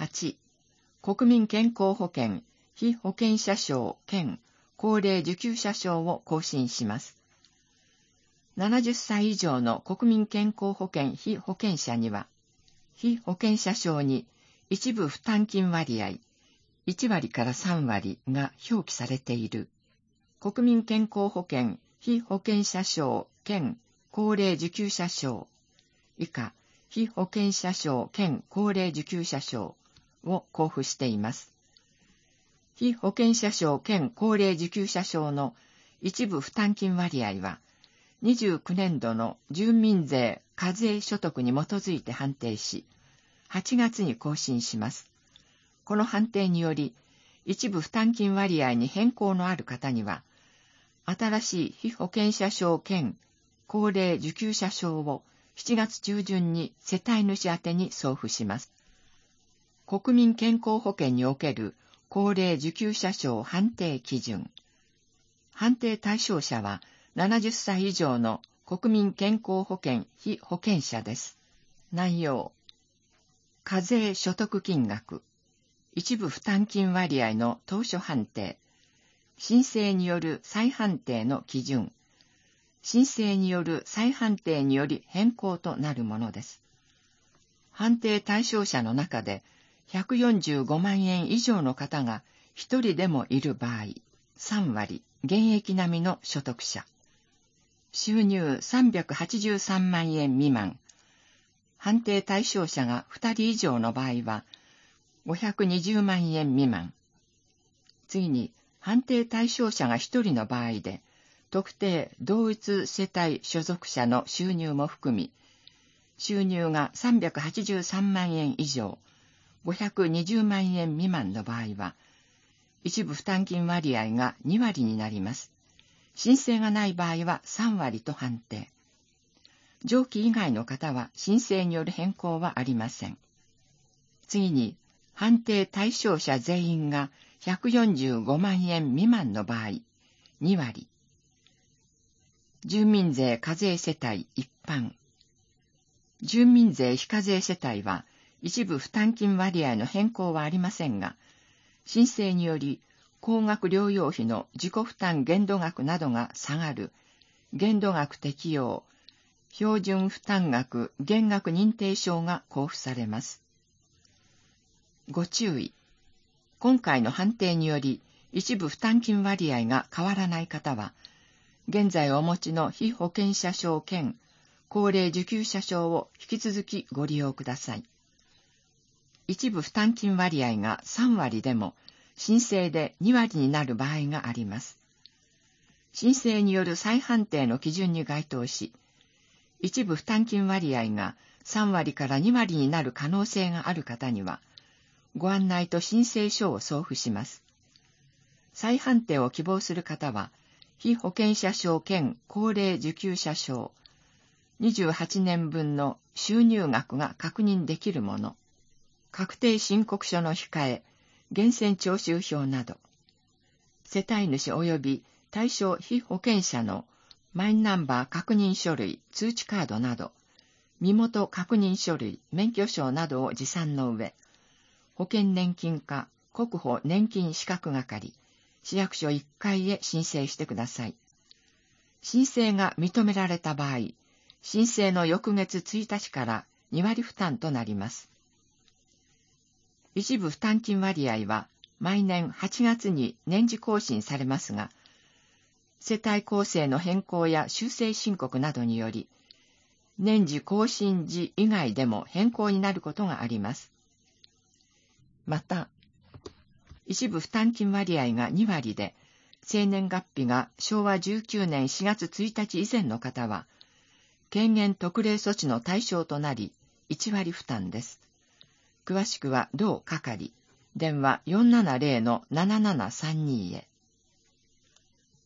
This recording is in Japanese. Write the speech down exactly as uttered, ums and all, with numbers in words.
はち、国民健康保険被保険者証兼高齢受給者証を更新します。ななじゅっさい以上の国民健康保険被保険者には、被保険者証に一部負担金割合いちわりからさんわりが表記されている国民健康保険被保険者証兼高齢受給者証以下被保険者証兼高齢受給者証を交付しています。被保険者証兼高齢受給者証の一部負担金割合はにじゅうきゅうねんどの住民税課税所得に基づいて判定し、はちがつに更新します。この判定により、一部負担金割合に変更のある方には、新しい被保険者証兼高齢受給者証をしちがつちゅうじゅんに世帯主宛てに送付します。国民健康保険における高齢受給者証判定基準。判定対象者はななじゅっさい以上の国民健康保険被保険者です。内容。課税所得金額。一部負担金割合の当初判定。申請による再判定の基準。申請による再判定により変更となるものです。判定対象者の中でひゃくよんじゅうごまんえん以上の方がひとりでもいる場合、さんわり現役並みの所得者。収入さんびゃくはちじゅうさんまんえん未満。判定対象者がふたり以上の場合はごひゃくにじゅうまんえん未満。次に、判定対象者がひとりの場合で、特定同一世帯所属者の収入も含み、収入がさんびゃくはちじゅうさんまんえん以上、ごひゃくにじゅうまんえん未満の場合は、一部負担金割合がにわりになります。申請がない場合はさんわりと判定。上記以外の方は申請による変更はありません。次に、判定対象者全員がひゃくよんじゅうごまんえん未満の場合、にわり。住民税課税世帯一般。住民税非課税世帯は一部負担金割合の変更はありませんが、申請により高額療養費の自己負担限度額などが下がる限度額適用標準負担額減額認定証が交付されます。ご注意。今回の判定により一部負担金割合が変わらない方は、現在お持ちの被保険者証兼高齢受給者証を引き続きご利用ください。一部負担金割合がさんわりでも申請でにわりになる場合があります。申請による再判定の基準に該当し、一部負担金割合がさんわりからにわりになる可能性がある方には、ご案内と申請書を送付します。再判定を希望する方は、被保険者証兼高齢受給者証、にじゅうはちねんぶんの収入額が確認できるもの、確定申告書の控え、源泉徴収票など、世帯主及び対象被保険者のマイナンバー確認書類、通知カードなど、身元確認書類、免許証などを持参の上、保険年金課、国保年金資格係、市役所いっかいへ申請してください。申請が認められた場合、申請の翌月ついたちからにわり負担となります。一部負担金割合は毎年はちがつに年次更新されますが、世帯構成の変更や修正申告などにより、年次更新時以外でも変更になることがあります。また、一部負担金割合がにわりで、生年月日がしょうわじゅうきゅうねんしがつついたち以前の方は、軽減特例措置の対象となり、いちわり負担です。詳しくは同係、電話 よんななゼロのななななさんに へ。